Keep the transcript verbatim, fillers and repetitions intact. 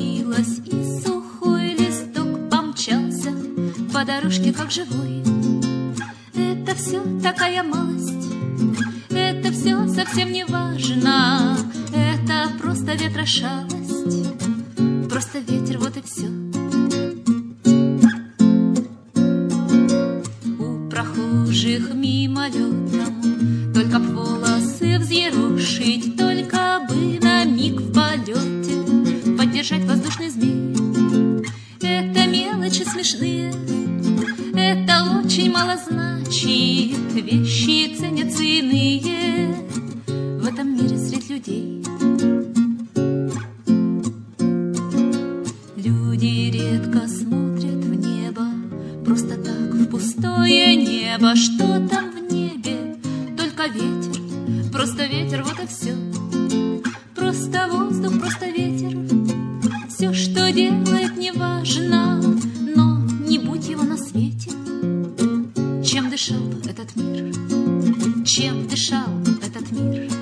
покатилась, и сухой листок помчался по дорожке, как живой. Это все такая малость, это все совсем не важно, это просто ветрошалость, просто ветер, вот и все. У прохожих мимолетом только б волосы взъерошить, только бы на миг в полете поддержать воздушный змей. Это мелочи смешные, это очень мало значит, вещи ценятся иные в этом мире средь людей. Люди редко смотрят в небо, просто так в пустое небо. Что там в небе? Только ветер, просто ветер, вот и все. Просто воздух, просто ветер, все, что делает, не важно, но не будь его на свете. Чем дышал этот мир? Чем дышал этот мир?